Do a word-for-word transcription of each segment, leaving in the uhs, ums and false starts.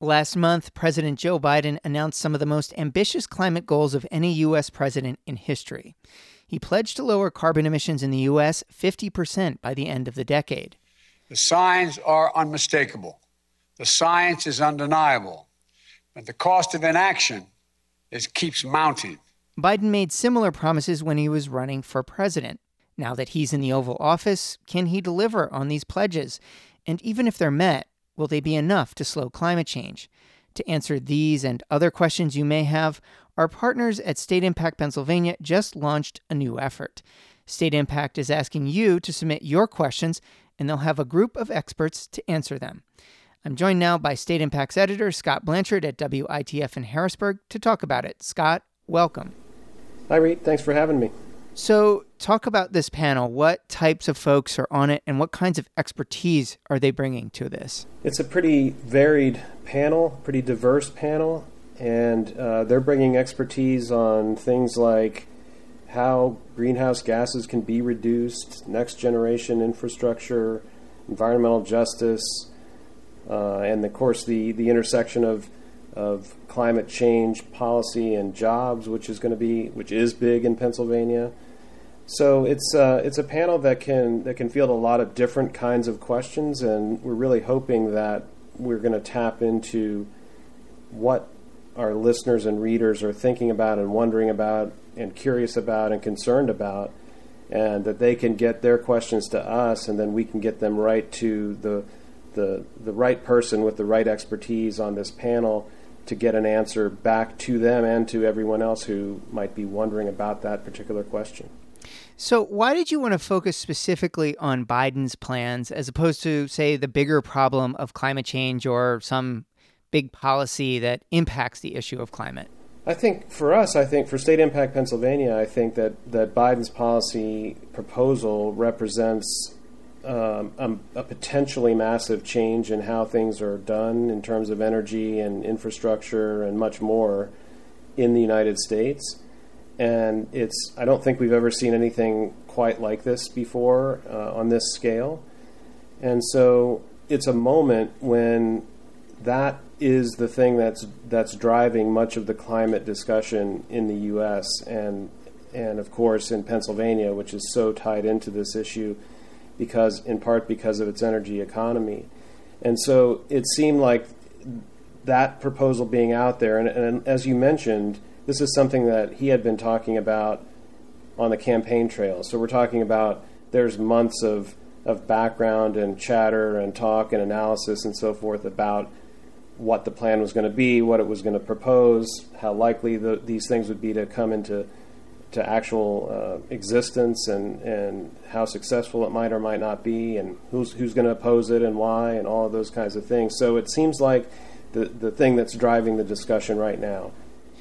Last month, President Joe Biden announced some of the most ambitious climate goals of any U S president in history. He pledged to lower carbon emissions in the U S fifty percent by the end of the decade. The signs are unmistakable. The science is undeniable. But the cost of inaction is keeps mounting. Biden made similar promises when he was running for president. Now that he's in the Oval Office, can he deliver on these pledges? And even if they're met, will they be enough to slow climate change? To answer these and other questions you may have, our partners at State Impact Pennsylvania just launched a new effort. State Impact is asking you to submit your questions, and they'll have a group of experts to answer them. I'm joined now by State Impact's editor, Scott Blanchard at W I T F in Harrisburg, to talk about it. Scott, welcome. Hi, Reed. Thanks for having me. So talk about this panel. What types of folks are on it, and what kinds of expertise are they bringing to this? It's a pretty varied panel, pretty diverse panel, and uh, they're bringing expertise on things like how greenhouse gases can be reduced, next generation infrastructure, environmental justice, uh, and of course the, the intersection of of climate change policy and jobs, which is going to be, which is big in Pennsylvania. So it's uh, it's a panel that can that can field a lot of different kinds of questions, and we're really hoping that we're going to tap into what our listeners and readers are thinking about and wondering about and curious about and concerned about, and that they can get their questions to us, and then we can get them right to the the the right person with the right expertise on this panel to get an answer back to them and to everyone else who might be wondering about that particular question. So why did you want to focus specifically on Biden's plans as opposed to, say, the bigger problem of climate change or some big policy that impacts the issue of climate? I think for us, I think for State Impact Pennsylvania, I think that, that Biden's policy proposal represents Um, a, a potentially massive change in how things are done in terms of energy and infrastructure and much more in the United States. And it's I don't think we've ever seen anything quite like this before uh, on this scale. And so it's a moment when that is the thing that's that's driving much of the climate discussion in the U S and and of course in Pennsylvania, which is so tied into this issue, because in part because of its energy economy. And so it seemed like that proposal being out there, and, and as you mentioned, this is something that he had been talking about on the campaign trail. So we're talking about there's months of, of background and chatter and talk and analysis and so forth about what the plan was going to be, what it was going to propose, how likely the, these things would be to come into to actual uh, existence, and, and how successful it might or might not be, and who's who's going to oppose it and why, and all of those kinds of things. So it seems like the, the thing that's driving the discussion right now.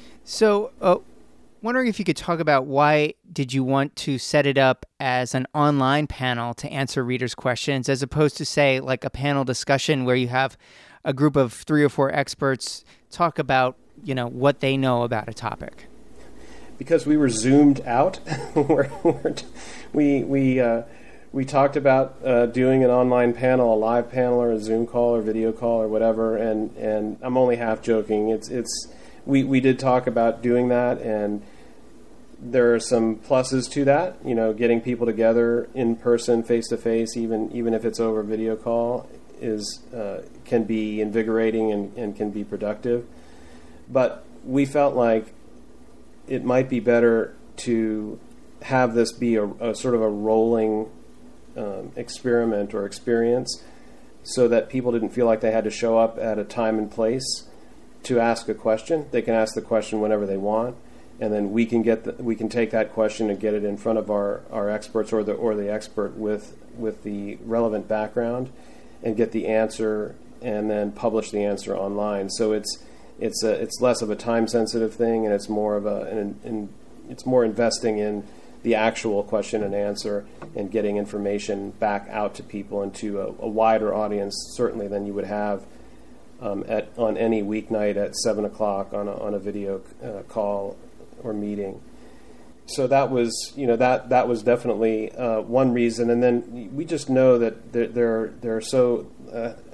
So uh, wondering if you could talk about why did you want to set it up as an online panel to answer readers' questions as opposed to, say, like a panel discussion where you have a group of three or four experts talk about, you know, what they know about a topic? Because we were zoomed out, we're, we're, we we uh, we talked about uh, doing an online panel, a live panel, or a Zoom call, or video call, or whatever. And, and I'm only half joking. It's it's we, we did talk about doing that, and there are some pluses to that. You know, getting people together in person, face to face, even even if it's over video call, is uh, can be invigorating and, and can be productive. But we felt like it might be better to have this be a, a sort of a rolling um, experiment or experience, so that people didn't feel like they had to show up at a time and place to ask a question. They can ask the question whenever they want, and then we can get the, we can take that question and get it in front of our, our experts or the or the expert with with the relevant background, and get the answer, and then publish the answer online. So it's It's a, it's less of a time-sensitive thing, and it's more of a, an, an, it's more investing in the actual question and answer and getting information back out to people and to a, a wider audience, certainly than you would have um, at on any weeknight at seven o'clock on a, on a video uh, call or meeting. So that was, you know, that that was definitely uh, one reason, and then we just know that there there, there are so uh,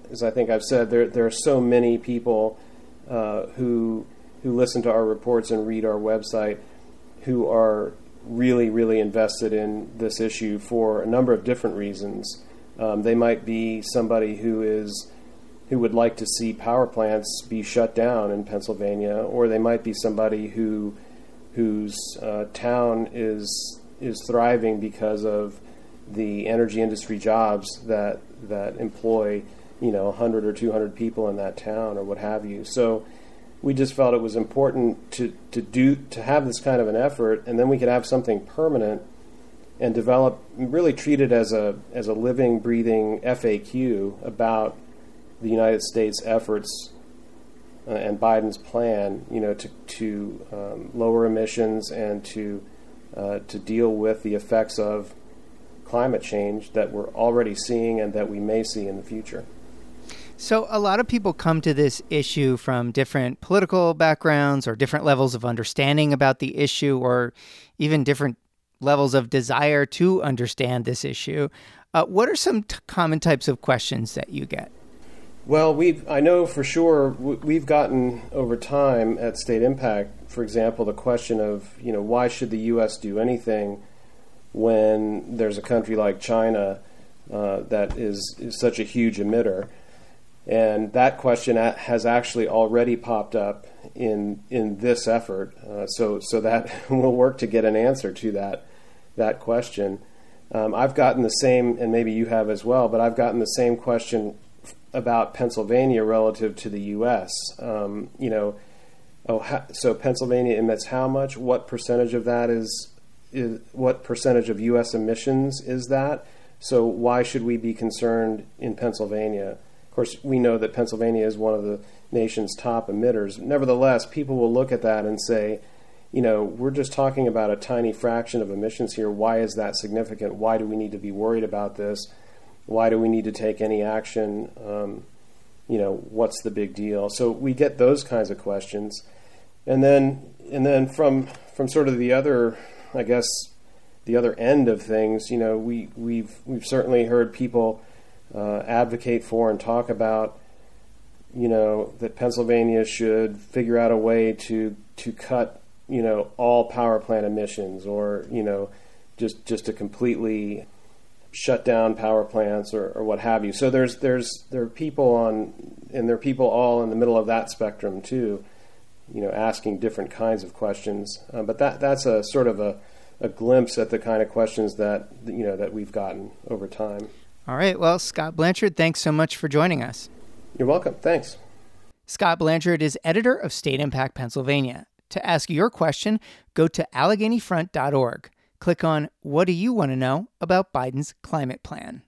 as I think I've said, there there are so many people uh, who who listen to our reports and read our website who are really, really invested in this issue for a number of different reasons. Um, they might be somebody who is who would like to see power plants be shut down in Pennsylvania, or they might be somebody who whose uh, town is is thriving because of the energy industry jobs that that employ, you know, one hundred or two hundred people in that town or what have you. So we just felt it was important to, to do to have this kind of an effort, and then we could have something permanent and develop, really treat it as a as a living, breathing F A Q about the United States efforts uh, and Biden's plan, you know, to to um, lower emissions and to uh, to deal with the effects of climate change that we're already seeing and that we may see in the future. So a lot of people come to this issue from different political backgrounds or different levels of understanding about the issue, or even different levels of desire to understand this issue. Uh, what are some t- common types of questions that you get? Well, we've I know for sure we've gotten over time at State Impact, for example, the question of, you know, why should the U S do anything when there's a country like China uh, that is, is such a huge emitter? And that question has actually already popped up in in this effort, uh, so so that we'll work to get an answer to that that question. Um, I've gotten the same, and maybe you have as well, but I've gotten the same question about Pennsylvania relative to the U S. Um, you know, oh, ha- so Pennsylvania emits how much? What percentage of that is is what percentage of U S emissions is that? So why should we be concerned in Pennsylvania? Of course, we know that Pennsylvania is one of the nation's top emitters. Nevertheless, people will look at that and say, you know, we're just talking about a tiny fraction of emissions here. Why is that significant? Why do we need to be worried about this? Why do we need to take any action? Um, you know, what's the big deal? So we get those kinds of questions. And then and then from from sort of the other, I guess, the other end of things, you know, we, we've we've certainly heard people Uh, advocate for and talk about, you know, that Pennsylvania should figure out a way to to cut, you know, all power plant emissions, or, you know, just just to completely shut down power plants, or, or what have you. So there's there's there are people on, and there are people all in the middle of that spectrum too, you know, asking different kinds of questions. Uh, but that that's a sort of a, a glimpse at the kind of questions that, you know, that we've gotten over time. All right. Well, Scott Blanchard, thanks so much for joining us. You're welcome. Thanks. Scott Blanchard is editor of State Impact Pennsylvania. To ask your question, go to allegheny front dot org. Click on What Do You Want to Know About Biden's Climate Plan?